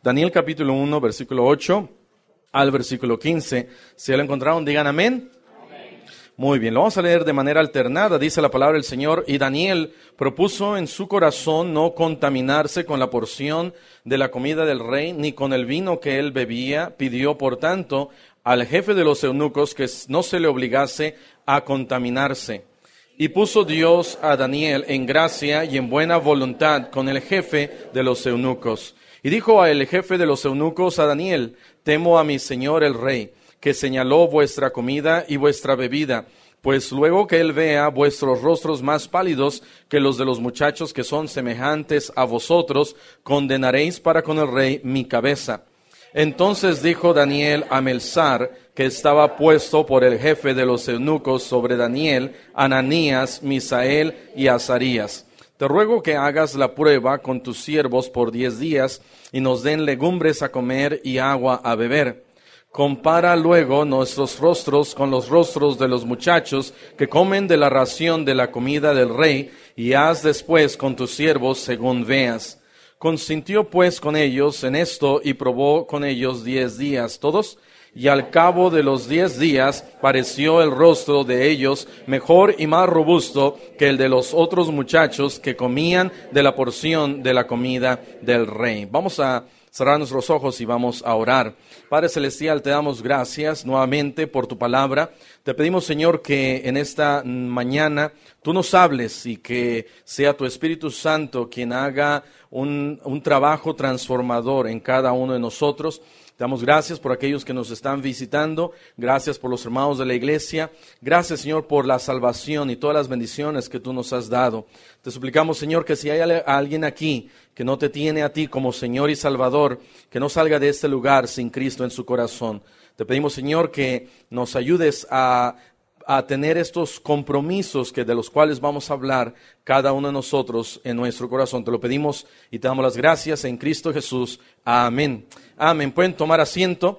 Daniel capítulo 1, versículo 8 al versículo 15. Si ya lo encontraron, digan amén. Muy bien, lo vamos a leer de manera alternada. Dice la palabra del Señor: y Daniel propuso en su corazón no contaminarse con la porción de la comida del rey, ni con el vino que él bebía. Pidió, por tanto, al jefe de los eunucos que no se le obligase a contaminarse. Y puso Dios a Daniel en gracia y en buena voluntad con el jefe de los eunucos. Y dijo el jefe de los eunucos a Daniel: temo a mi señor el rey, que señaló vuestra comida y vuestra bebida, pues luego que él vea vuestros rostros más pálidos que los de los muchachos que son semejantes a vosotros, condenaréis para con el rey mi cabeza. Entonces dijo Daniel a Melzar, que estaba puesto por el jefe de los eunucos sobre Daniel, Ananías, Misael y Azarías: te ruego que hagas la prueba con tus siervos por 10 días y nos den legumbres a comer y agua a beber. Compara luego nuestros rostros con los rostros de los muchachos que comen de la ración de la comida del rey, y haz después con tus siervos según veas. Consintió pues con ellos en esto y probó con ellos 10 días todos, y al cabo de los 10 días pareció el rostro de ellos mejor y más robusto que el de los otros muchachos que comían de la porción de la comida del rey. Vamos a cerrar nuestros ojos y vamos a orar. Padre Celestial, te damos gracias nuevamente por tu palabra. Te pedimos, Señor, que en esta mañana tú nos hables y que sea tu Espíritu Santo quien haga un trabajo transformador en cada uno de nosotros. Te damos gracias por aquellos que nos están visitando. Gracias por los hermanos de la iglesia. Gracias, Señor, por la salvación y todas las bendiciones que tú nos has dado. Te suplicamos, Señor, que si hay alguien aquí que no te tiene a ti como Señor y Salvador, que no salga de este lugar sin Cristo en su corazón. Te pedimos, Señor, que nos ayudes a tener estos compromisos de los cuales vamos a hablar cada uno de nosotros en nuestro corazón. Te lo pedimos y te damos las gracias en Cristo Jesús. Amén. Amén. Pueden tomar asiento.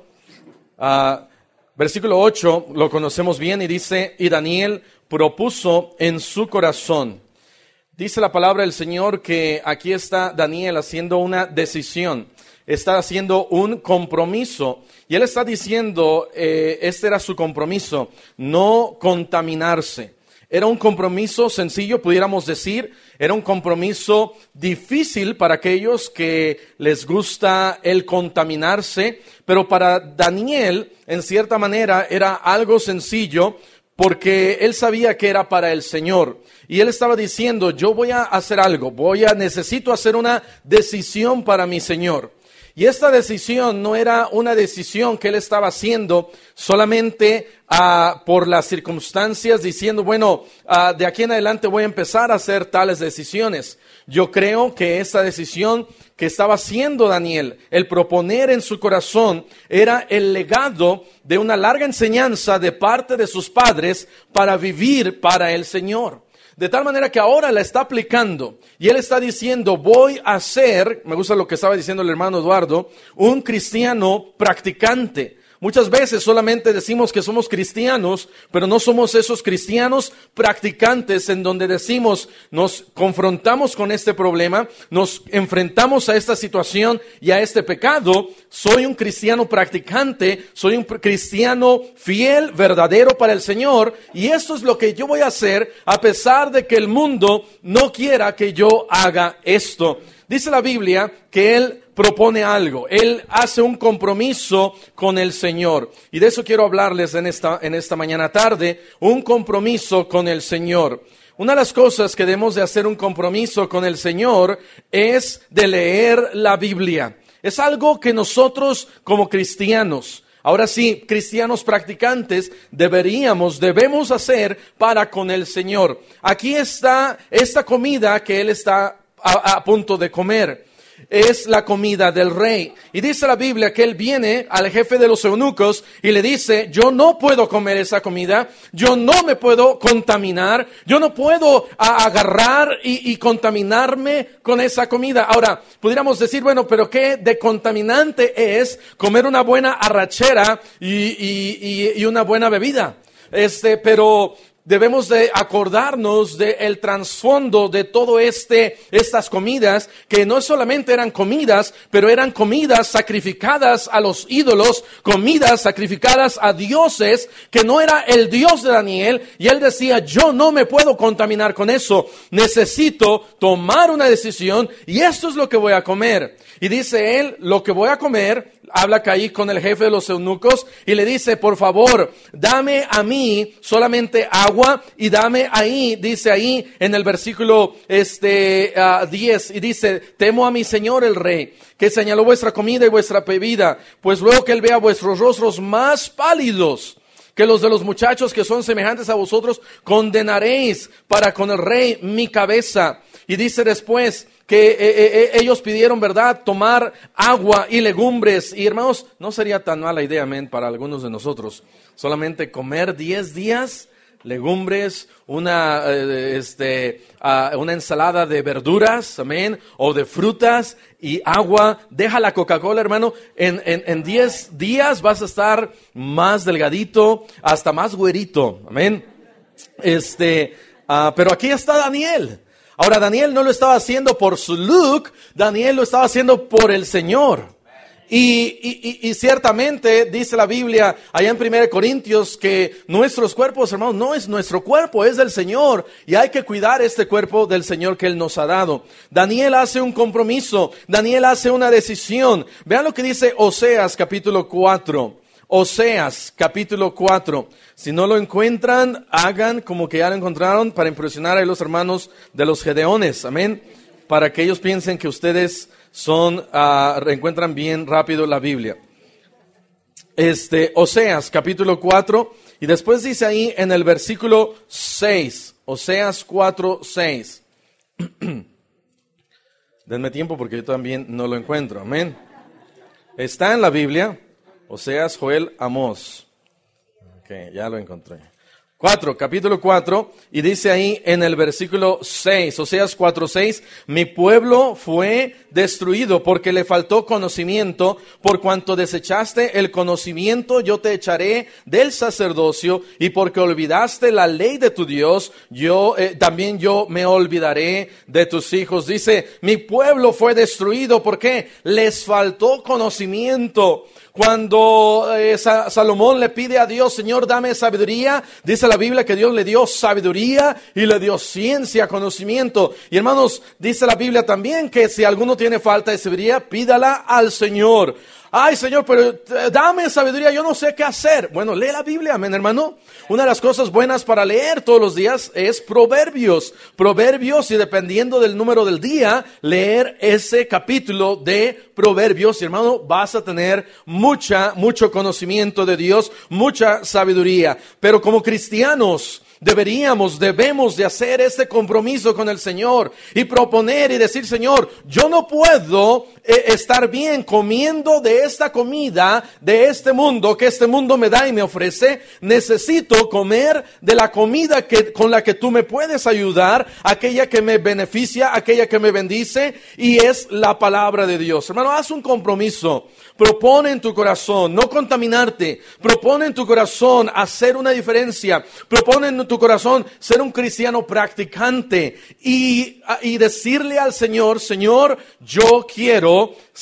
Versículo 8 lo conocemos bien y dice: y Daniel propuso en su corazón. Dice la palabra del Señor que aquí está Daniel haciendo una decisión. Está haciendo un compromiso. Y él está diciendo, este era su compromiso: no contaminarse. Era un compromiso sencillo, pudiéramos decir. Era un compromiso difícil para aquellos que les gusta el contaminarse. Pero para Daniel, en cierta manera, era algo sencillo, porque él sabía que era para el Señor. Y él estaba diciendo: yo voy a hacer algo, necesito hacer una decisión para mi Señor. Y esta decisión no era una decisión que él estaba haciendo solamente por las circunstancias, diciendo, de aquí en adelante voy a empezar a hacer tales decisiones. Yo creo que esta decisión que estaba haciendo Daniel, el proponer en su corazón, era el legado de una larga enseñanza de parte de sus padres para vivir para el Señor. De tal manera que ahora la está aplicando y él está diciendo: voy a ser, me gusta lo que estaba diciendo el hermano Eduardo, un cristiano practicante. Muchas veces solamente decimos que somos cristianos, pero no somos esos cristianos practicantes en donde decimos, nos confrontamos con este problema, nos enfrentamos a esta situación y a este pecado. Soy un cristiano practicante, soy un cristiano fiel, verdadero para el Señor, y esto es lo que yo voy a hacer a pesar de que el mundo no quiera que yo haga esto. Dice la Biblia que él propone algo, él hace un compromiso con el Señor. Y de eso quiero hablarles en esta mañana tarde, un compromiso con el Señor. Una de las cosas que debemos de hacer un compromiso con el Señor es de leer la Biblia. Es algo que nosotros como cristianos, ahora sí, cristianos practicantes, debemos hacer para con el Señor. Aquí está esta comida que él está a punto de comer. Es la comida del rey. Y dice la Biblia que él viene al jefe de los eunucos y le dice: yo no puedo comer esa comida, yo no me puedo contaminar, yo no puedo agarrar y contaminarme con esa comida. Ahora, pudiéramos decir, pero ¿qué de contaminante es comer una buena arrachera y una buena bebida? Pero debemos de acordarnos del trasfondo de todo estas comidas, que no solamente eran comidas, pero eran comidas sacrificadas a los ídolos, comidas sacrificadas a dioses, que no era el Dios de Daniel, y él decía, yo no me puedo contaminar con eso, necesito tomar una decisión, y esto es lo que voy a comer. Y dice él, lo que voy a comer, habla ahí con el jefe de los eunucos y le dice, por favor, dame a mí solamente agua y dame ahí, dice ahí en el versículo 10, y dice, temo a mi señor el rey, que señaló vuestra comida y vuestra bebida, pues luego que él vea vuestros rostros más pálidos que los de los muchachos que son semejantes a vosotros, condenaréis para con el rey mi cabeza. Y dice después que ellos pidieron, ¿verdad?, tomar agua y legumbres. Y hermanos, no sería tan mala idea, amén, para algunos de nosotros, solamente comer 10 días, legumbres, una ensalada de verduras, amén, o de frutas y agua. Deja la Coca-Cola, hermano, en 10 días vas a estar más delgadito, hasta más güerito, amén. Pero aquí está Daniel. Ahora, Daniel no lo estaba haciendo por su look, Daniel lo estaba haciendo por el Señor. Y ciertamente dice la Biblia allá en 1 Corintios que nuestros cuerpos, hermanos, no es nuestro cuerpo, es del Señor, y hay que cuidar este cuerpo del Señor que Él nos ha dado. Daniel hace un compromiso, Daniel hace una decisión. Vean lo que dice Oseas capítulo 4. Oseas capítulo 4. Si no lo encuentran, hagan como que ya lo encontraron para impresionar a los hermanos de los Gedeones, amén, para que ellos piensen que ustedes encuentran bien rápido la Biblia. Oseas capítulo 4, y después dice ahí en el versículo 6, Oseas 4, 6. Denme tiempo porque yo también no lo encuentro, amén. Está en la Biblia, Oseas, Joel, Amós. Ok, ya lo encontré. Capítulo 4, y dice ahí en el versículo 6, Oseas 4, 6, mi pueblo fue destruido porque le faltó conocimiento, por cuanto desechaste el conocimiento, yo te echaré del sacerdocio, y porque olvidaste la ley de tu Dios, también yo me olvidaré de tus hijos. Dice, mi pueblo fue destruido, ¿por qué? Les faltó conocimiento. Cuando Salomón le pide a Dios, Señor, dame sabiduría, dice la Biblia que Dios le dio sabiduría y le dio ciencia, conocimiento. Y hermanos, dice la Biblia también que si alguno tiene falta de sabiduría, pídala al Señor. Ay, Señor, pero dame sabiduría, yo no sé qué hacer. Bueno, lee la Biblia, amén, hermano. Una de las cosas buenas para leer todos los días es Proverbios. Proverbios, y dependiendo del número del día, leer ese capítulo de Proverbios. Y hermano, vas a tener mucho conocimiento de Dios, mucha sabiduría. Pero como cristianos, debemos de hacer este compromiso con el Señor y proponer y decir, Señor, yo no puedo estar bien comiendo de esta comida, de este mundo, que este mundo me da y me ofrece. Necesito comer de la comida con la que tú me puedes ayudar, aquella que me beneficia, aquella que me bendice, y es la palabra de Dios. Hermano, haz un compromiso. Propone en tu corazón no contaminarte. Propone en tu corazón hacer una diferencia. Propone en tu corazón ser un cristiano practicante y decirle al Señor, Señor, yo quiero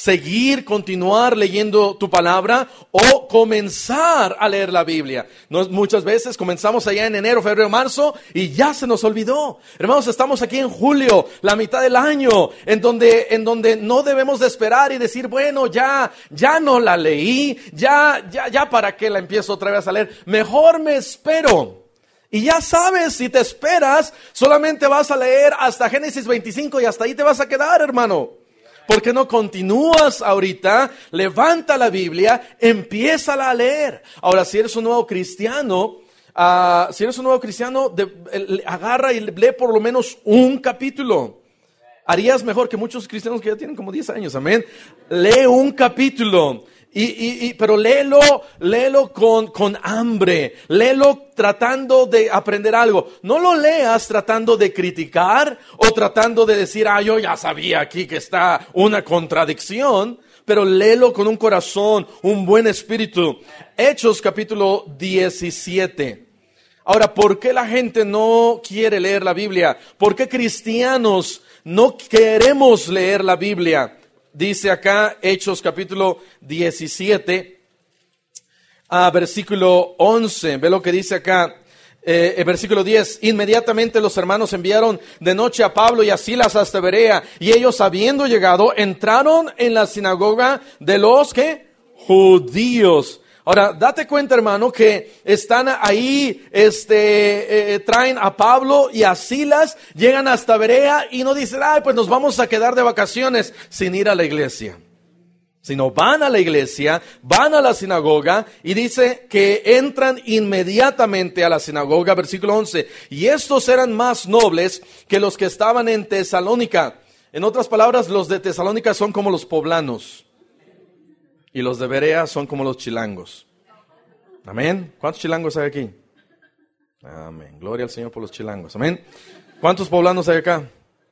continuar leyendo tu palabra o comenzar a leer la Biblia. Muchas veces comenzamos allá en enero, febrero, marzo y ya se nos olvidó. Hermanos, estamos aquí en julio, la mitad del año, en donde no debemos de esperar y decir, bueno, ya no la leí, ya para qué la empiezo otra vez a leer. Mejor me espero. Y ya sabes, si te esperas, solamente vas a leer hasta Génesis 25 y hasta ahí te vas a quedar, hermano. ¿Por qué no continúas ahorita? Levanta la Biblia, empiézala a leer. Ahora, si eres un nuevo cristiano, agarra y lee por lo menos un capítulo. Harías mejor que muchos cristianos que ya tienen como 10 años, amén. Lee un capítulo. Pero léelo con hambre, léelo tratando de aprender algo. No lo leas tratando de criticar o tratando de decir, yo ya sabía aquí que está una contradicción, pero léelo con un corazón, un buen espíritu. Hechos capítulo 17. Ahora, ¿por qué la gente no quiere leer la Biblia? ¿Por qué cristianos no queremos leer la Biblia? Dice acá Hechos capítulo 17, versículo 11. Ve lo que dice acá. Versículo 10, inmediatamente los hermanos enviaron de noche a Pablo y a Silas hasta Berea, y ellos, habiendo llegado, entraron en la sinagoga de los ¿qué? Judíos. Ahora, date cuenta, hermano, que están ahí, traen a Pablo y a Silas, llegan hasta Berea y no dicen, ay, pues nos vamos a quedar de vacaciones sin ir a la iglesia. Sino van a la iglesia, van a la sinagoga y dice que entran inmediatamente a la sinagoga, versículo 11. Y estos eran más nobles que los que estaban en Tesalónica. En otras palabras, los de Tesalónica son como los poblanos y los de Berea son como los chilangos. Amén. ¿Cuántos chilangos hay aquí? Amén. Gloria al Señor por los chilangos. Amén. ¿Cuántos poblanos hay acá?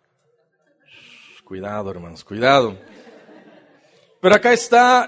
Cuidado, hermanos, cuidado. Pero acá está,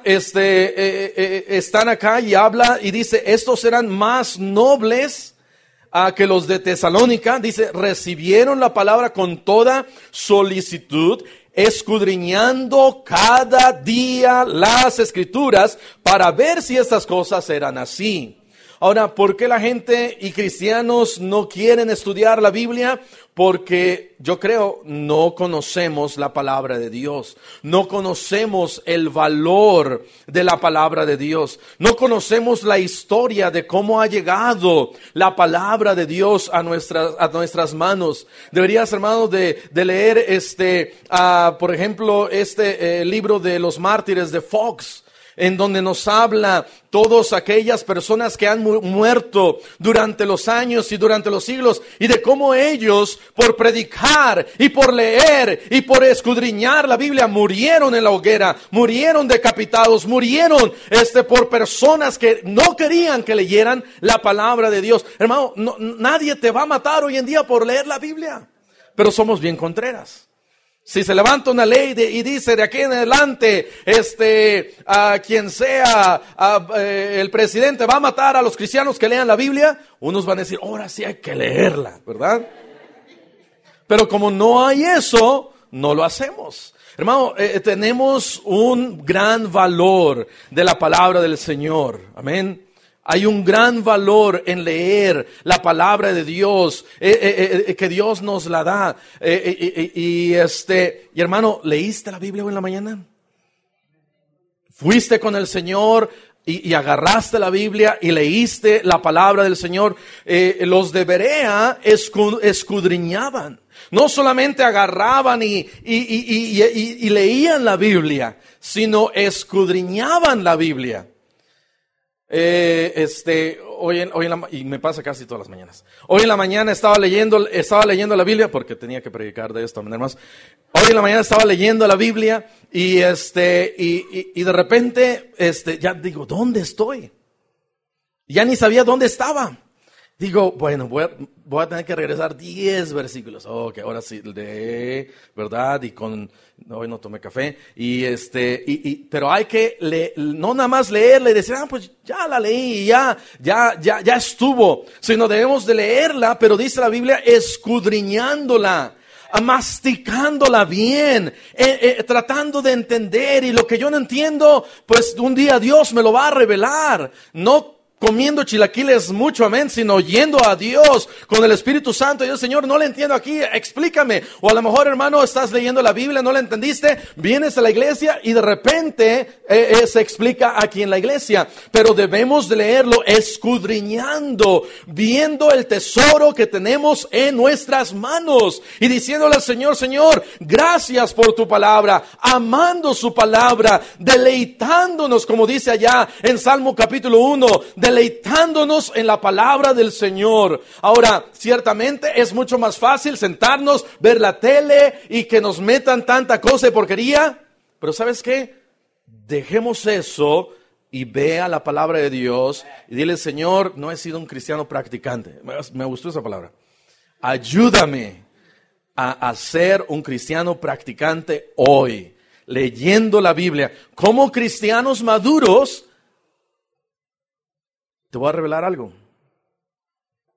están acá y habla y dice, estos eran más nobles que los de Tesalónica. Dice, recibieron la palabra con toda solicitud, escudriñando cada día las Escrituras para ver si estas cosas eran así. Ahora, ¿por qué la gente y cristianos no quieren estudiar la Biblia? Porque yo creo no conocemos la palabra de Dios, no conocemos el valor de la palabra de Dios, no conocemos la historia de cómo ha llegado la palabra de Dios a nuestras manos. Deberías, hermano, de leer por ejemplo, libro de los mártires de Fox, en donde nos habla todas aquellas personas que han muerto durante los años y durante los siglos, y de cómo ellos, por predicar y por leer y por escudriñar la Biblia, murieron en la hoguera, murieron decapitados, murieron por personas que no querían que leyeran la palabra de Dios. Hermano, nadie te va a matar hoy en día por leer la Biblia, pero somos bien contreras. Si se levanta una ley y dice de aquí en adelante, a quien sea, el presidente va a matar a los cristianos que lean la Biblia, unos van a decir, ahora sí hay que leerla, ¿verdad? Pero como no hay eso, no lo hacemos. Hermano, tenemos un gran valor de la palabra del Señor. Amén. Hay un gran valor en leer la palabra de Dios, que Dios nos la da. Y hermano, ¿leíste la Biblia hoy en la mañana? ¿Fuiste con el Señor y agarraste la Biblia y leíste la palabra del Señor? Los de Berea escudriñaban. No solamente agarraban y leían la Biblia, sino escudriñaban la Biblia. Y me pasa casi todas las mañanas. Hoy en la mañana estaba leyendo la Biblia, porque tenía que predicar de esto, hermanos. Hoy en la mañana estaba leyendo la Biblia y de repente, ya digo, ¿dónde estoy? Ya ni sabía dónde estaba. Digo, bueno, voy a tener que regresar 10 versículos. Ok, ahora sí, ¿verdad? Hoy no tomé café. Pero hay que no nada más leerla y decir, pues ya la leí, ya estuvo. Sino debemos de leerla, pero dice la Biblia, escudriñándola, masticándola bien, tratando de entender. Y lo que yo no entiendo, pues un día Dios me lo va a revelar. No comiendo chilaquiles mucho, amén, sino oyendo a Dios con el Espíritu Santo. Y yo, Señor, no le entiendo aquí, explícame. O a lo mejor, hermano, estás leyendo la Biblia, no la entendiste, vienes a la iglesia y de repente se explica aquí en la iglesia. Pero debemos de leerlo escudriñando, viendo el tesoro que tenemos en nuestras manos y diciéndole al Señor, Señor, gracias por tu palabra, amando su palabra, deleitándonos, como dice allá en Salmo capítulo 1, deleitándonos en la palabra del Señor. Ahora, ciertamente es mucho más fácil sentarnos, ver la tele y que nos metan tanta cosa de porquería. Pero ¿sabes qué? Dejemos eso y vea la palabra de Dios y dile, Señor, no he sido un cristiano practicante. Me gustó esa palabra. Ayúdame a ser un cristiano practicante hoy, leyendo la Biblia. Como cristianos maduros, te voy a revelar algo.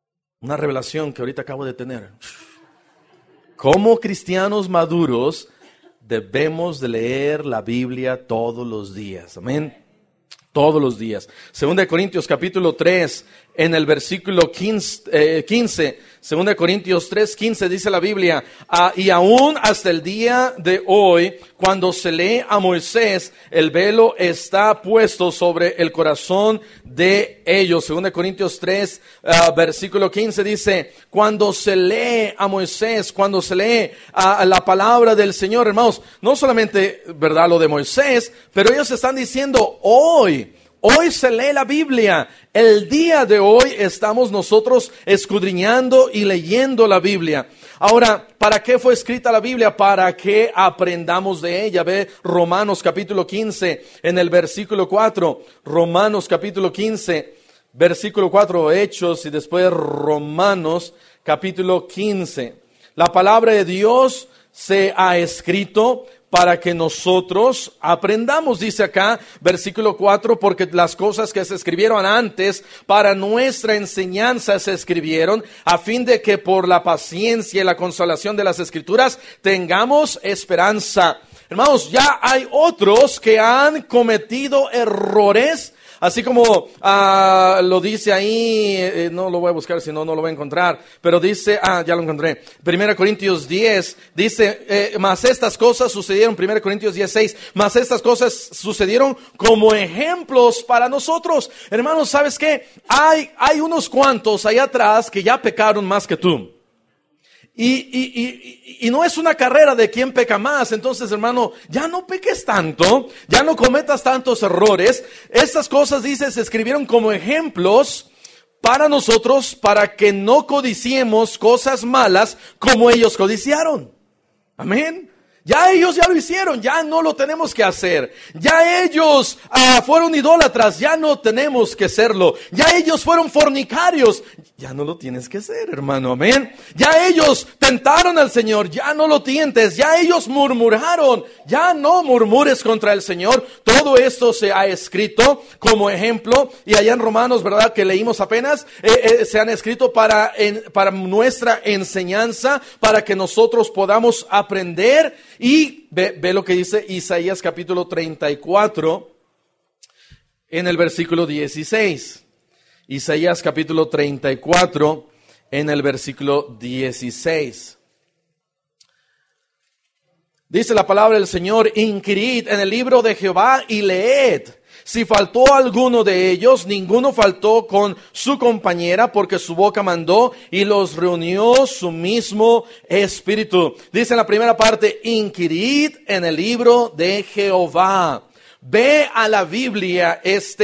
una revelación que ahorita acabo de tener. Como cristianos maduros debemos de leer la Biblia todos los días. Amén. Todos los días. 2 Corintios capítulo 3, en el versículo 15, 2 Corintios 3, 15 dice la Biblia, y aún hasta el día de hoy, cuando se lee a Moisés, el velo está puesto sobre el corazón de ellos. 2 Corintios 3, versículo 15 dice, cuando se lee a Moisés, cuando se lee a la palabra del Señor, hermanos, no solamente, ¿verdad?, lo de Moisés, pero ellos están diciendo hoy se lee la Biblia. El día de hoy estamos nosotros escudriñando y leyendo la Biblia. Ahora, ¿para qué fue escrita la Biblia? Para que aprendamos de ella. Ve Romanos capítulo 15 en el versículo 4. Romanos capítulo 15, versículo 4, Hechos y después Romanos capítulo 15. La palabra de Dios se ha escrito para que nosotros aprendamos, dice acá, versículo 4, porque las cosas que se escribieron antes para nuestra enseñanza se escribieron, a fin de que por la paciencia y la consolación de las Escrituras tengamos esperanza. Hermanos, ya hay otros que han cometido errores, así como lo dice ahí, no lo voy a buscar, si no, no lo voy a encontrar, pero dice, ya lo encontré, 1 Corintios 10, dice, mas estas cosas sucedieron, 1 Corintios 10, 6, mas estas cosas sucedieron como ejemplos para nosotros. Hermanos, ¿sabes qué? Hay unos cuantos allá atrás que ya pecaron más que tú. Y no es una carrera de quién peca más. Entonces, hermano, ya no peques tanto, ya no cometas tantos errores. Estas cosas, dice, se escribieron como ejemplos para nosotros, para que no codiciemos cosas malas como ellos codiciaron. Amén. Ya ellos ya lo hicieron, ya no lo tenemos que hacer. Ya ellos fueron idólatras, ya no tenemos que serlo. Ya ellos fueron fornicarios, ya no lo tienes que hacer, hermano, amén. Ya ellos tentaron al Señor, ya no lo tientes. Ya ellos murmuraron, ya no murmures contra el Señor. Todo esto se ha escrito como ejemplo. Y allá en Romanos, ¿verdad?, que leímos apenas, se han escrito para nuestra enseñanza, para que nosotros podamos aprender. Y ve lo que dice Isaías capítulo 34 en el versículo 16. Isaías capítulo 34 en el versículo 16. Dice la palabra del Señor, inquirid en el libro de Jehová y leed. Si faltó alguno de ellos, ninguno faltó con su compañera, porque su boca mandó y los reunió su mismo espíritu. Dice en la primera parte, inquirid en el libro de Jehová. Ve a la Biblia,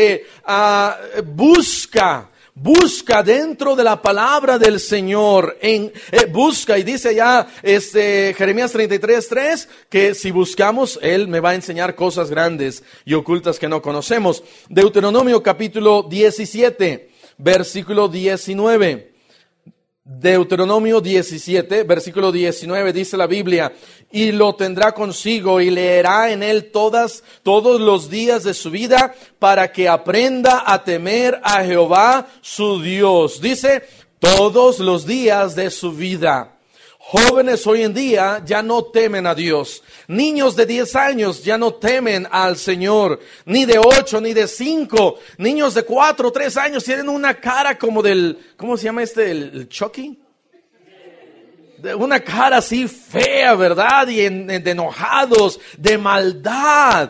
busca dentro de la palabra del Señor, busca, y dice ya Jeremías 33:3, que si buscamos, Él me va a enseñar cosas grandes y ocultas que no conocemos. Deuteronomio capítulo 17, versículo 19. Deuteronomio 17, versículo 19, dice la Biblia, y lo tendrá consigo y leerá en él todos los días de su vida, para que aprenda a temer a Jehová su Dios. Dice, todos los días de su vida. Jóvenes hoy en día ya no temen a Dios. Niños de 10 años ya no temen al Señor. Ni de 8, ni de 5. Niños de 4, 3 años tienen una cara como del, ¿cómo se llama el Chucky? De una cara así fea, ¿verdad? Y de enojados, de maldad.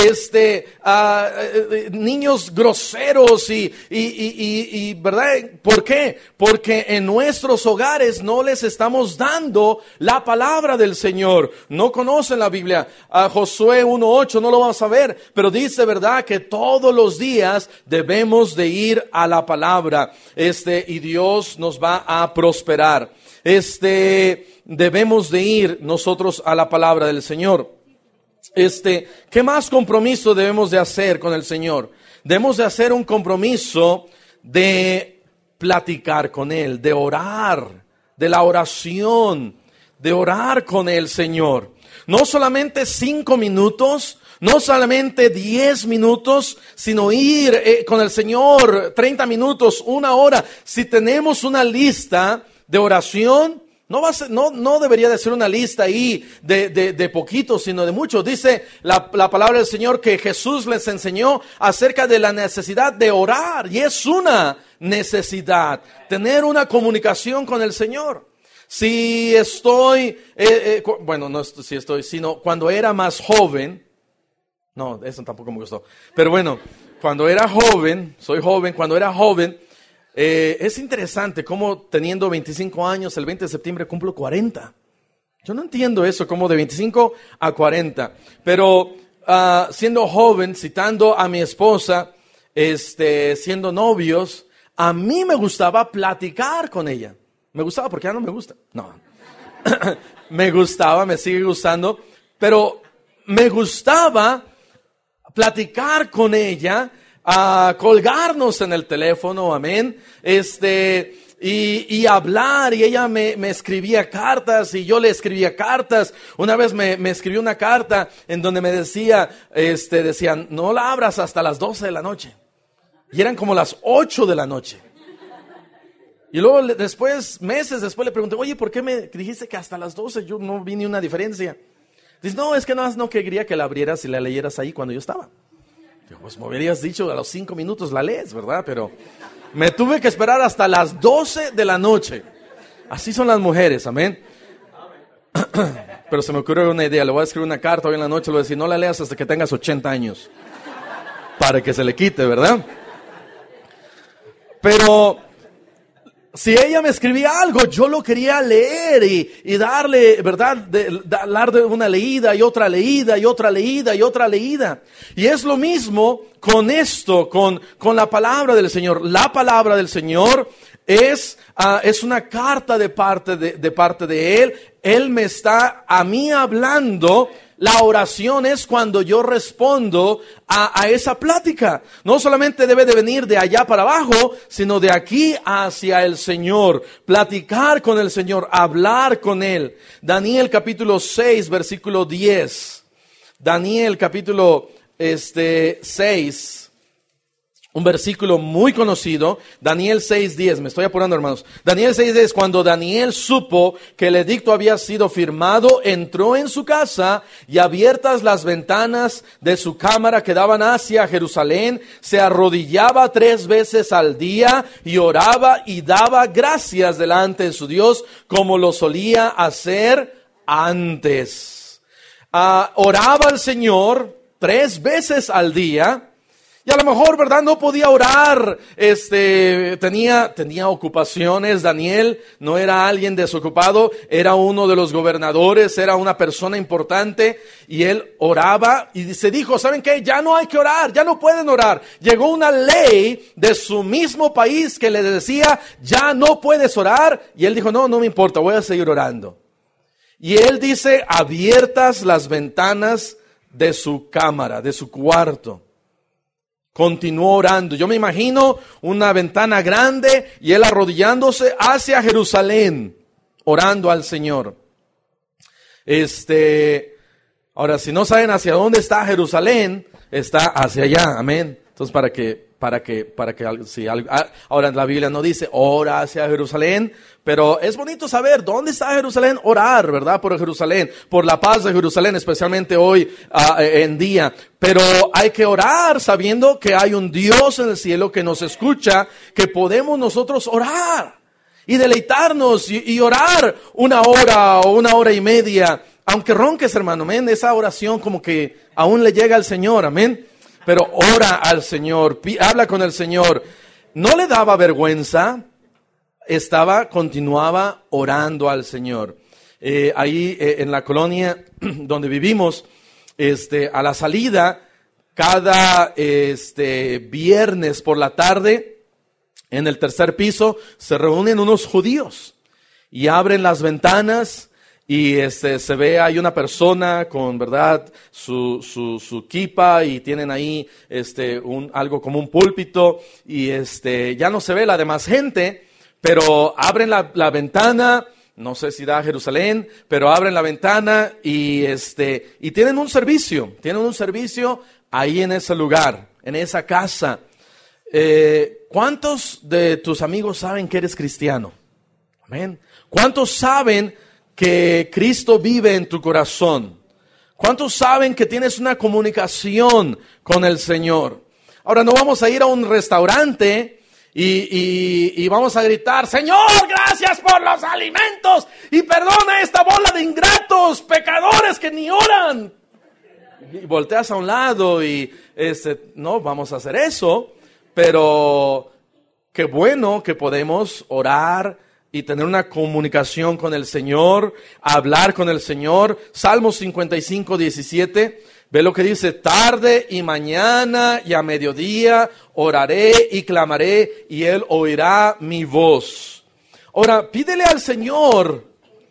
Niños groseros y ¿verdad? ¿Por qué? Porque en nuestros hogares no les estamos dando la palabra del Señor. No conocen la Biblia. A Josué 1:8 no lo vamos a ver, pero dice, ¿verdad?, que todos los días debemos de ir a la palabra. Y Dios nos va a prosperar. Debemos de ir nosotros a la palabra del Señor. ¿Qué más compromiso debemos de hacer con el Señor? Debemos de hacer un compromiso de platicar con Él, de orar, de la oración, de orar con el Señor. No solamente 5 minutos, No solamente 10 minutos, sino ir con el Señor 30 minutos, 1 hora. Si tenemos una lista de oración, no debería de ser una lista ahí de poquitos, sino de muchos. Dice la palabra del Señor que Jesús les enseñó acerca de la necesidad de orar. Y es una necesidad, tener una comunicación con el Señor. Si estoy, sino cuando era más joven, no, eso tampoco me gustó. Pero bueno, cuando era joven, cuando era joven, es interesante cómo teniendo 25 años, el 20 de septiembre cumplo 40. Yo no entiendo eso, como de 25 a 40. Pero siendo joven, citando a mi esposa, siendo novios, a mí me gustaba platicar con ella. Me gustaba porque ya no me gusta. No. Me gustaba, me sigue gustando. Pero me gustaba platicar con ella, colgarnos en el teléfono, amén. Y hablar, y ella me escribía cartas y yo le escribía cartas. Una vez me escribió una carta en donde me decían, no la abras hasta las 12 de la noche. Y eran como las 8 de la noche. Y luego meses después le pregunté, oye, ¿por qué me dijiste que hasta las 12? Yo no vi ni una diferencia. Dice, no, es que no quería que la abrieras y la leyeras ahí cuando yo estaba. Digo, pues me hubieras dicho a los 5 minutos la lees, ¿verdad? Pero me tuve que esperar hasta las 12 de la noche. Así son las mujeres, amén. Pero se me ocurrió una idea, le voy a escribir una carta hoy en la noche, le voy a decir, no la leas hasta que tengas 80 años. Para que se le quite, ¿verdad? Pero si ella me escribía algo, yo lo quería leer y darle, ¿verdad? Darle una leída y otra leída y otra leída y otra leída. Y es lo mismo con esto, con la palabra del Señor. La palabra del Señor es una carta de parte de Él. Él me está a mí hablando. La oración es cuando yo respondo a esa plática. No solamente debe de venir de allá para abajo, sino de aquí hacia el Señor. Platicar con el Señor, hablar con Él. Daniel capítulo 6, versículo 10. Daniel capítulo 6. Un versículo muy conocido, Daniel 6:10, me estoy apurando, hermanos. Daniel 6:10, cuando Daniel supo que el edicto había sido firmado, entró en su casa y abiertas las ventanas de su cámara que daban hacia Jerusalén, se arrodillaba 3 veces al día y oraba y daba gracias delante de su Dios como lo solía hacer antes. Oraba al Señor 3 veces al día. Y a lo mejor, ¿verdad? No podía orar, tenía ocupaciones. Daniel no era alguien desocupado, era uno de los gobernadores, era una persona importante. Y él oraba y se dijo, ¿saben qué? Ya no hay que orar, ya no pueden orar. Llegó una ley de su mismo país que le decía, ya no puedes orar. Y él dijo, no me importa, voy a seguir orando. Y él dice, abiertas las ventanas de su cámara, de su cuarto. Continuó orando. Yo me imagino una ventana grande y él arrodillándose hacia Jerusalén, orando al Señor. Ahora, si no saben hacia dónde está Jerusalén, está hacia allá, amén. Entonces, ahora la Biblia no dice ora hacia Jerusalén, pero es bonito saber dónde está Jerusalén, orar, ¿verdad? Por Jerusalén, por la paz de Jerusalén, especialmente hoy en día. Pero hay que orar sabiendo que hay un Dios en el cielo que nos escucha, que podemos nosotros orar y deleitarnos y orar 1 hora o 1 hora y media. Aunque ronques, hermano, amén, esa oración como que aún le llega al Señor, amén. Pero ora al Señor, habla con el Señor. No le daba vergüenza, continuaba orando al Señor. Ahí en la colonia donde vivimos, a la salida, cada viernes por la tarde, en el 3er piso, se reúnen unos judíos y abren las ventanas. Y se ve, hay una persona con, ¿verdad?, su kipa, y tienen ahí algo como un púlpito, y ya no se ve la demás gente, pero abren la ventana no sé si da a Jerusalén, pero abren la ventana y tienen un servicio ahí en ese lugar, en esa casa. ¿Cuántos de tus amigos saben que eres cristiano? Amén. ¿Cuántos saben que Cristo vive en tu corazón? ¿Cuántos saben que tienes una comunicación con el Señor? Ahora, no vamos a ir a un restaurante y vamos a gritar: Señor, gracias por los alimentos y perdona esta bola de ingratos, pecadores que ni oran. Y volteas a un lado y no vamos a hacer eso, pero qué bueno que podemos orar y tener una comunicación con el Señor, hablar con el Señor. Salmos 55, 17, ve lo que dice: tarde y mañana y a mediodía oraré y clamaré y Él oirá mi voz. Ahora, pídele al Señor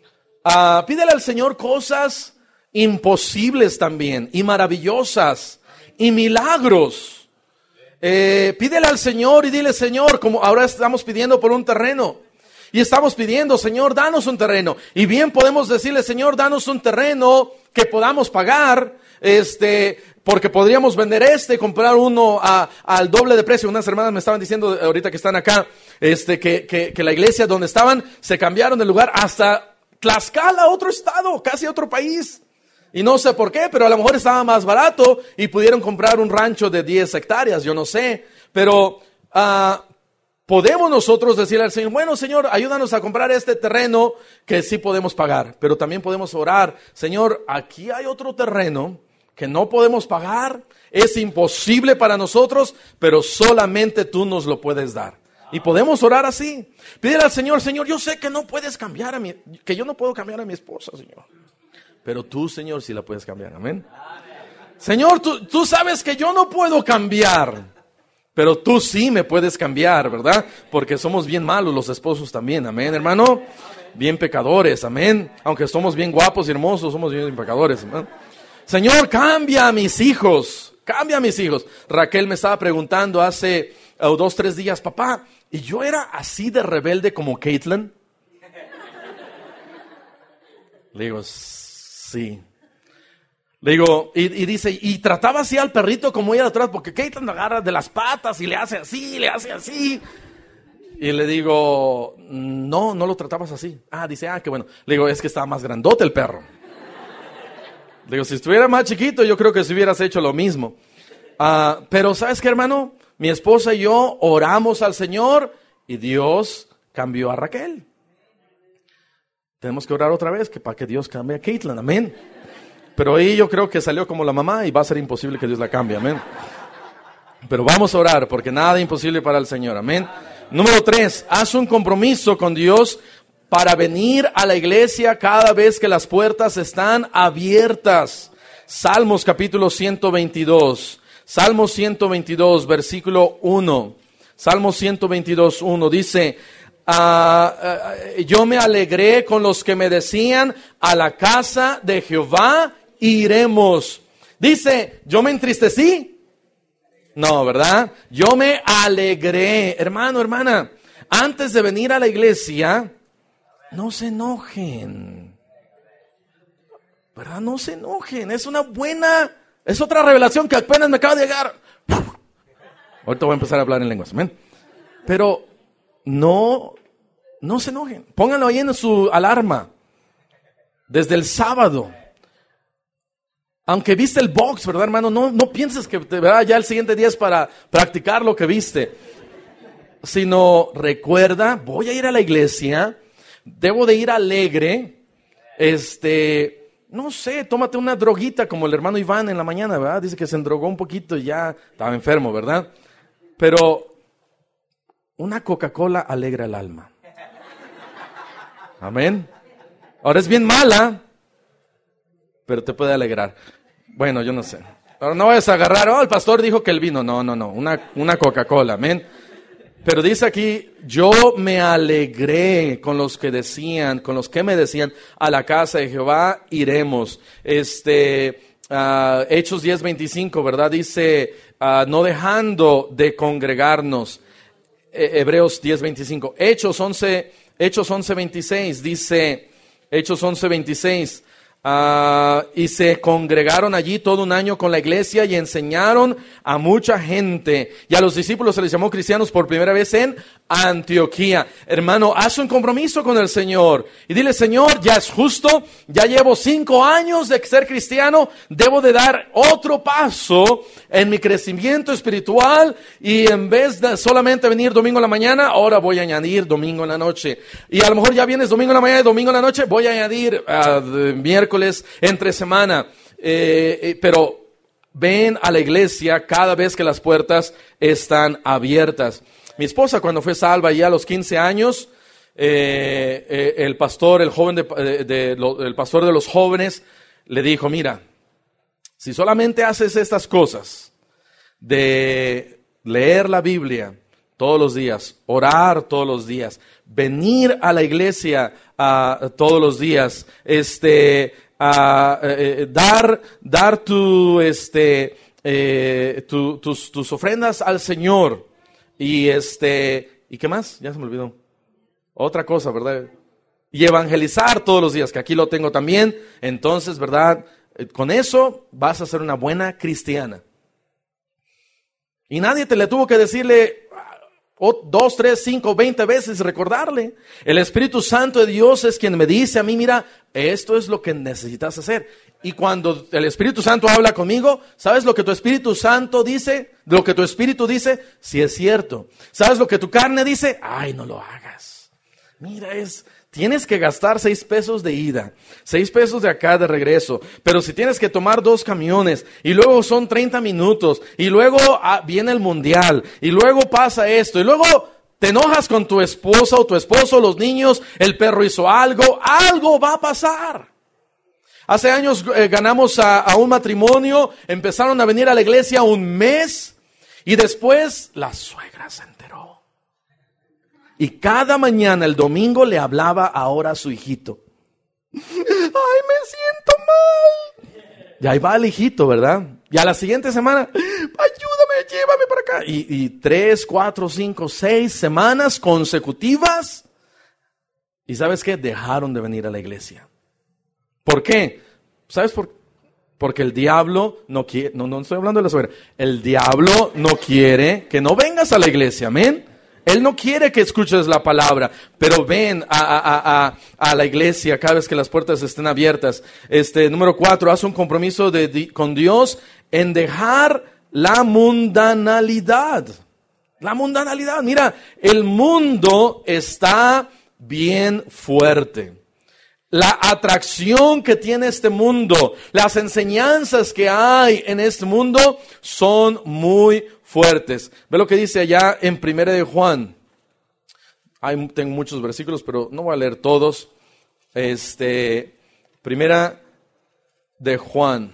cosas imposibles también, y maravillosas, y milagros. Pídele al Señor y dile: Señor, como ahora estamos pidiendo por un terreno. Y estamos pidiendo: Señor, danos un terreno. Y bien podemos decirle: Señor, danos un terreno que podamos pagar, porque podríamos vender comprar uno al doble de precio. Unas hermanas me estaban diciendo ahorita que están acá, que la iglesia donde estaban se cambiaron de lugar hasta Tlaxcala, otro estado, casi otro país. Y no sé por qué, pero a lo mejor estaba más barato y pudieron comprar un rancho de 10 hectáreas, yo no sé. Pero podemos nosotros decirle al Señor: bueno, Señor, ayúdanos a comprar este terreno que sí podemos pagar. Pero también podemos orar: Señor, aquí hay otro terreno que no podemos pagar, es imposible para nosotros, pero solamente tú nos lo puedes dar. Y podemos orar así. Pídele al Señor: Señor, yo sé que no puedes cambiar que yo no puedo cambiar a mi esposa, Señor. Pero tú, Señor, sí la puedes cambiar. Amén. Señor, tú sabes que yo no puedo cambiar, pero tú sí me puedes cambiar, ¿verdad? Porque somos bien malos los esposos también. Amén, hermano. Bien pecadores. Amén. Aunque somos bien guapos y hermosos, somos bien pecadores. Amén. Señor, cambia a mis hijos. Cambia a mis hijos. Raquel me estaba preguntando hace 2, 3 días: papá, ¿y yo era así de rebelde como Caitlin? Le digo: sí. Le digo, y dice: y trataba así al perrito como ella atrás, porque Caitlin lo agarra de las patas y le hace así, le hace así. Y le digo: no lo tratabas así. Dice: qué bueno. Le digo: es que estaba más grandote el perro. Le digo: si estuviera más chiquito, yo creo que si hubieras hecho lo mismo. Pero ¿sabes qué, hermano? Mi esposa y yo oramos al Señor y Dios cambió a Raquel. Tenemos que orar otra vez para que Dios cambie a Caitlin. Amén. Pero ahí yo creo que salió como la mamá y va a ser imposible que Dios la cambie. Amén. Pero vamos a orar porque nada es imposible para el Señor. Amén. Número 3, haz un compromiso con Dios para venir a la iglesia cada vez que las puertas están abiertas. Salmos capítulo 122. Salmos 122, versículo 1. Salmos 122, 1 dice: yo me alegré con los que me decían: a la casa de Jehová iremos. Dice: ¿yo me entristecí? No, ¿verdad? Yo me alegré. Hermano, hermana, antes de venir a la iglesia, no se enojen, ¿verdad? No se enojen. Es otra revelación que apenas me acaba de llegar. Ahorita voy a empezar a hablar en lenguas, amén. Pero no se enojen. Pónganlo ahí en su alarma. Desde el sábado. Aunque viste el box, ¿verdad, hermano? No pienses que ¿verdad? Ya el siguiente día es para practicar lo que viste. Sino recuerda: voy a ir a la iglesia. Debo de ir alegre. No sé, tómate una droguita como el hermano Iván en la mañana, ¿verdad? Dice que se endrogó un poquito y ya estaba enfermo, ¿verdad? Pero una Coca-Cola alegra el alma. Amén. Ahora es bien mala, pero te puede alegrar. Bueno, yo no sé. Ahora no vayas a agarrar: el pastor dijo que el vino. No. Una Coca-Cola, amén. Pero dice aquí: yo me alegré con los que me decían: a la casa de Jehová iremos. Hechos 10:25, ¿verdad? Dice: no dejando de congregarnos. Hebreos 10:25. Hechos Hechos 11:26, dice, Hechos 11:26, y se congregaron allí todo un año con la iglesia y enseñaron a mucha gente. Y a los discípulos se les llamó cristianos por primera vez en Antioquía. Hermano, haz un compromiso con el Señor y dile: Señor, ya es justo, ya llevo 5 años de ser cristiano, debo de dar otro paso en mi crecimiento espiritual, y en vez de solamente venir domingo en la mañana, ahora voy a añadir domingo en la noche. Y a lo mejor ya vienes domingo en la mañana y domingo en la noche, voy a añadir miércoles entre semana, pero ven a la iglesia cada vez que las puertas están abiertas. Mi esposa, cuando fue salva ya a los 15 años, el pastor, el pastor de los jóvenes, le dijo: mira, si solamente haces estas cosas de leer la Biblia todos los días, orar todos los días, venir a la iglesia todos los días, dar tus ofrendas al Señor, y ¿qué más? Ya se me olvidó. Otra cosa, ¿verdad? Y evangelizar todos los días, que aquí lo tengo también. Entonces, ¿verdad? Con eso vas a ser una buena cristiana. Y nadie te le tuvo que decirle 2, 3, 5, 20 veces, recordarle. El Espíritu Santo de Dios es quien me dice a mí: mira, esto es lo que necesitas hacer. Y cuando el Espíritu Santo habla conmigo, ¿sabes lo que tu Espíritu Santo dice? Lo que tu Espíritu dice, sí es cierto. ¿Sabes lo que tu carne dice? Ay, no lo hagas. Mira, tienes que gastar 6 pesos de ida, 6 pesos de acá de regreso. Pero si tienes que tomar 2 camiones, y luego son 30 minutos, y luego viene el mundial, y luego pasa esto, y luego te enojas con tu esposa o tu esposo, los niños, el perro hizo algo va a pasar. Hace años ganamos a un matrimonio, empezaron a venir a la iglesia un mes, y después la suegra se enteró. Y cada mañana, el domingo, le hablaba ahora a su hijito. ¡Ay, me siento mal! Y ahí va el hijito, ¿verdad? Y a la siguiente semana: ayúdame, llévame para acá. Y 3, 4, 5, 6 semanas consecutivas. ¿Y sabes qué? Dejaron de venir a la iglesia. ¿Por qué? ¿Sabes por qué? Porque el diablo no quiere, no estoy hablando de la suegra. El diablo no quiere que no vengas a la iglesia, amén. Él no quiere que escuches la palabra, pero ven a la iglesia cada vez que las puertas estén abiertas. Número 4, haz un compromiso con Dios en dejar la mundanalidad. La mundanalidad, mira, el mundo está bien fuerte. La atracción que tiene este mundo, las enseñanzas que hay en este mundo son muy fuertes. Ve lo que dice allá en 1 de Juan. Tengo muchos versículos, pero no voy a leer todos. 1 de Juan,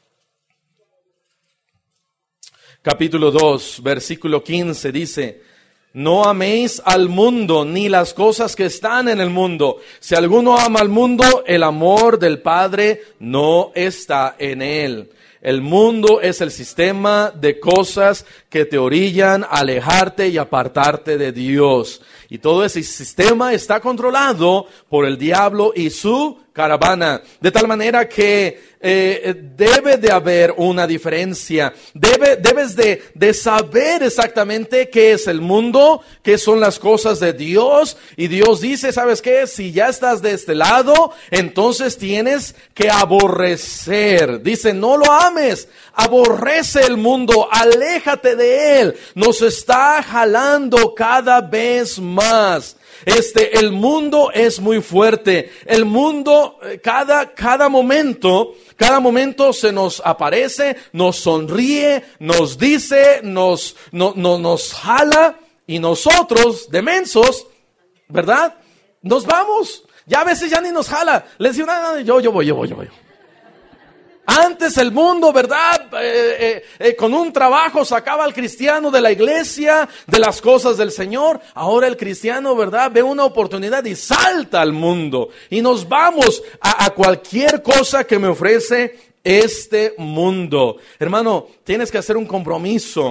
capítulo 2, versículo 15, dice: no améis al mundo ni las cosas que están en el mundo. Si alguno ama al mundo, el amor del Padre no está en él. El mundo es el sistema de cosas que te orillan a alejarte y apartarte de Dios. Y todo ese sistema está controlado por el diablo y su caravana. De tal manera que debe de haber una diferencia. Debes de saber exactamente qué es el mundo, qué son las cosas de Dios. Y Dios dice: ¿sabes qué? Si ya estás de este lado, entonces tienes que aborrecer. Dice: no lo ames, aborrece el mundo, aléjate de él. Nos está jalando cada vez más. El mundo es muy fuerte. El mundo, cada momento se nos aparece, nos sonríe, nos dice, nos jala, y nosotros, de mensos, ¿verdad? Nos vamos. Ya a veces ya ni nos jala. Le decimos: no, yo voy. Antes el mundo, ¿verdad? Con un trabajo sacaba al cristiano de la iglesia, de las cosas del Señor. Ahora el cristiano, ¿verdad? Ve una oportunidad y salta al mundo. Y nos vamos a cualquier cosa que me ofrece este mundo. Hermano, tienes que hacer un compromiso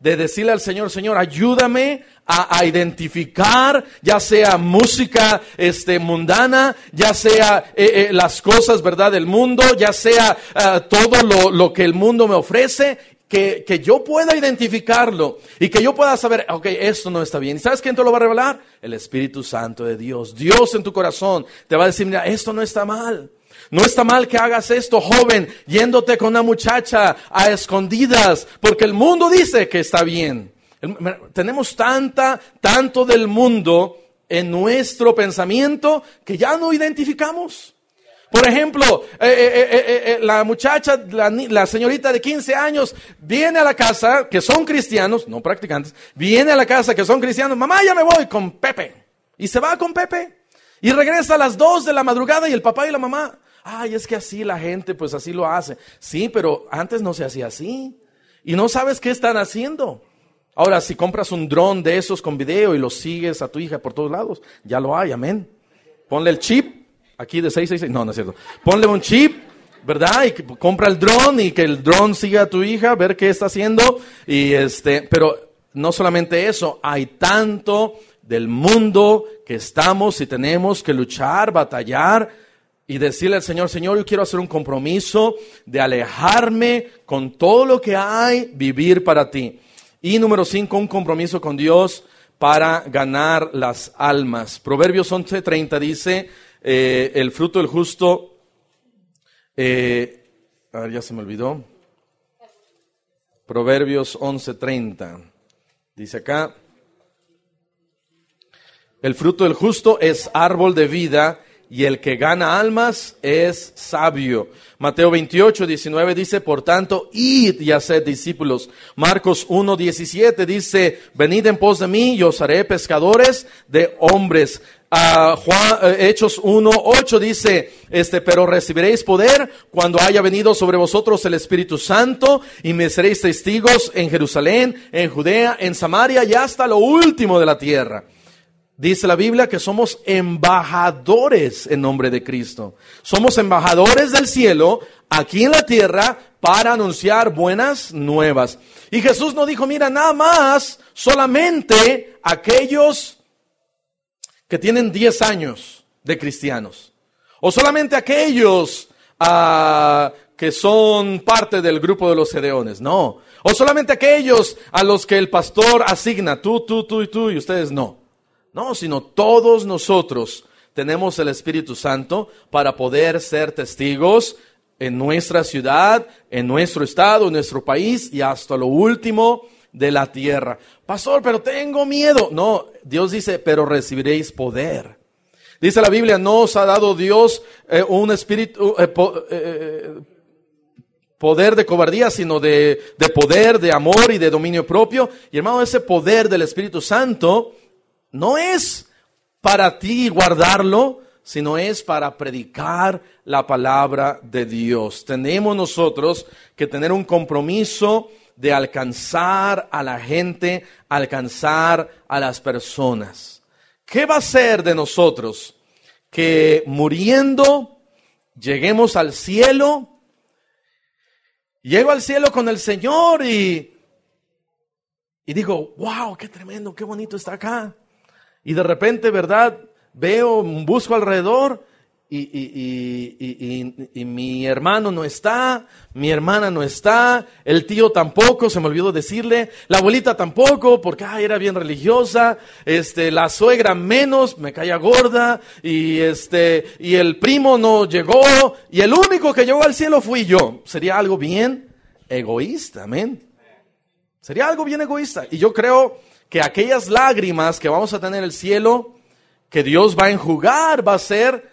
de decirle al Señor, Señor, ayúdame a identificar, ya sea música mundana, ya sea las cosas, ¿verdad?, del mundo, ya sea todo lo que el mundo me ofrece, que yo pueda identificarlo y que yo pueda saber, ok, esto no está bien. ¿Y sabes quién te lo va a revelar? El Espíritu Santo de Dios. Dios en tu corazón te va a decir, mira, esto no está mal. No está mal que hagas esto, joven, yéndote con una muchacha a escondidas, porque el mundo dice que está bien. Tenemos tanto del mundo en nuestro pensamiento que ya no identificamos. Por ejemplo, la muchacha, la señorita de 15 años, viene a la casa, que son cristianos, no practicantes, viene a la casa que son cristianos, mamá, ya me voy con Pepe. Y se va con Pepe. Y regresa a las 2 de la madrugada y el papá y la mamá, ay, es que así la gente, pues así lo hace. Sí, pero antes no se hacía así. Y no sabes qué están haciendo. Ahora, si compras un dron de esos con video y lo sigues a tu hija por todos lados, ya lo hay, amén. Ponle el chip. Aquí de 666, no es cierto. Ponle un chip, ¿verdad? Y compra el dron y que el dron siga a tu hija, ver qué está haciendo. Y pero no solamente eso, hay tanto del mundo que estamos y tenemos que luchar, batallar y decirle al Señor, Señor, yo quiero hacer un compromiso de alejarme con todo lo que hay, vivir para ti. Y número 5, un compromiso con Dios para ganar las almas. Proverbios 11:30 dice, el fruto del justo, a ver, ya se me olvidó. Proverbios 11:30. Dice acá, el fruto del justo es árbol de vida y el que gana almas es sabio. Mateo 28:19 dice, por tanto, id y haced discípulos. Marcos 1:17 dice, venid en pos de mí y os haré pescadores de hombres. Hechos 1:8 dice, pero recibiréis poder cuando haya venido sobre vosotros el Espíritu Santo y me seréis testigos en Jerusalén, en Judea, en Samaria y hasta lo último de la tierra. Dice la Biblia que somos embajadores en nombre de Cristo. Somos embajadores del cielo aquí en la tierra para anunciar buenas nuevas. Y Jesús no dijo, mira, nada más, solamente aquellos que tienen 10 años de cristianos. O solamente aquellos que son parte del grupo de los gedeones. No. O solamente aquellos a los que el pastor asigna. Tú y tú y ustedes no. No, sino todos nosotros tenemos el Espíritu Santo para poder ser testigos en nuestra ciudad, en nuestro estado, en nuestro país y hasta lo último de la tierra. Pastor, pero tengo miedo. No, Dios dice, pero recibiréis poder. Dice la Biblia, no os ha dado Dios un espíritu, poder de cobardía, sino de poder, de amor y de dominio propio. Y hermano, ese poder del Espíritu Santo no es para ti guardarlo, sino es para predicar la palabra de Dios. Tenemos nosotros que tener un compromiso de alcanzar a la gente, alcanzar a las personas. ¿Qué va a ser de nosotros? Que muriendo lleguemos al cielo. Llego al cielo con el Señor y digo, wow, qué tremendo, qué bonito está acá. Y de repente, ¿verdad? Veo, busco alrededor y mi hermano no está, mi hermana no está, el tío tampoco, se me olvidó decirle, la abuelita tampoco, porque era bien religiosa, la suegra menos, me caía gorda, y el primo no llegó, y el único que llegó al cielo fui yo. Sería algo bien egoísta, amén. Sería algo bien egoísta. Y yo creo que aquellas lágrimas que vamos a tener en el cielo, que Dios va a enjugar, va a ser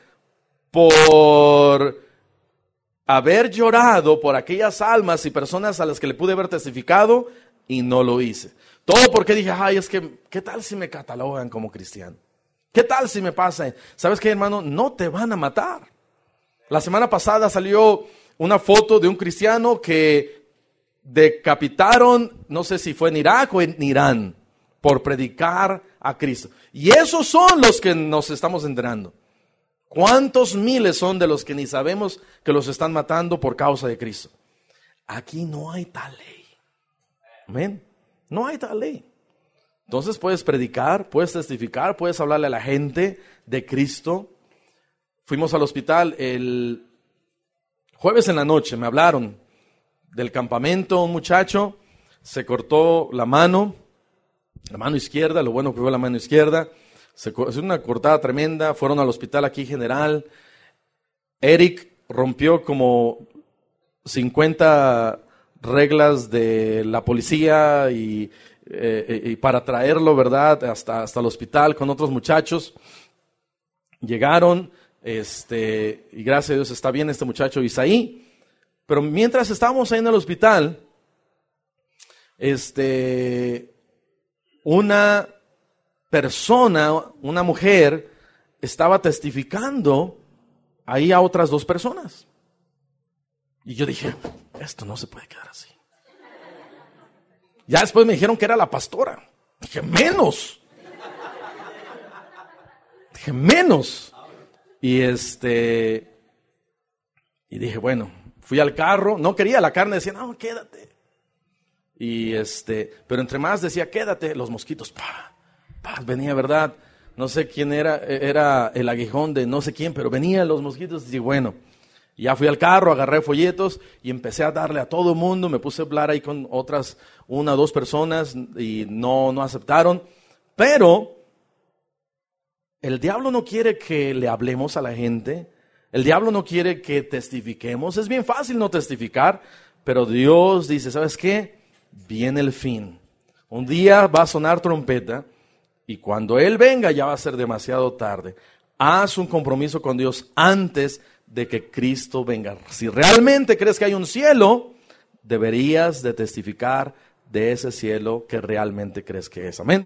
por haber llorado por aquellas almas y personas a las que le pude haber testificado y no lo hice. Todo porque dije, ay, es que, ¿qué tal si me catalogan como cristiano? ¿Qué tal si me pasa? ¿Sabes qué, hermano? No te van a matar. La semana pasada salió una foto de un cristiano que decapitaron, no sé si fue en Irak o en Irán, por predicar a Cristo. Y esos son los que nos estamos enterando. ¿Cuántos miles son de los que ni sabemos que los están matando por causa de Cristo? Aquí no hay tal ley. Amén. No hay tal ley. Entonces puedes predicar, puedes testificar, puedes hablarle a la gente de Cristo. Fuimos al hospital el jueves en la noche, me hablaron del campamento, un muchacho se cortó la mano izquierda, lo bueno que fue la mano izquierda, es una cortada tremenda, fueron al hospital aquí general. Eric rompió como 50 reglas de la policía y para traerlo, ¿verdad?, hasta el hospital con otros muchachos. Llegaron, y gracias a Dios está bien este muchacho Isaí. Pero mientras estábamos ahí en el hospital, una persona, una mujer, estaba testificando ahí a otras 2 personas. Y yo dije, esto no se puede quedar así. Ya después me dijeron que era la pastora. Dije, menos. Y dije, bueno, fui al carro, no quería la carne, decía, no, quédate. Y pero entre más decía, quédate, los mosquitos, venía, ¿verdad? No sé quién era el aguijón de no sé quién, pero venían los mosquitos. Y bueno, ya fui al carro, agarré folletos y empecé a darle a todo el mundo. Me puse a hablar ahí con otras 1 o 2 personas y no aceptaron. Pero el diablo no quiere que le hablemos a la gente. El diablo no quiere que testifiquemos. Es bien fácil no testificar, pero Dios dice, ¿sabes qué? Viene el fin. Un día va a sonar trompeta y cuando Él venga ya va a ser demasiado tarde. Haz un compromiso con Dios antes de que Cristo venga. Si realmente crees que hay un cielo, deberías de testificar de ese cielo que realmente crees que es. Amén.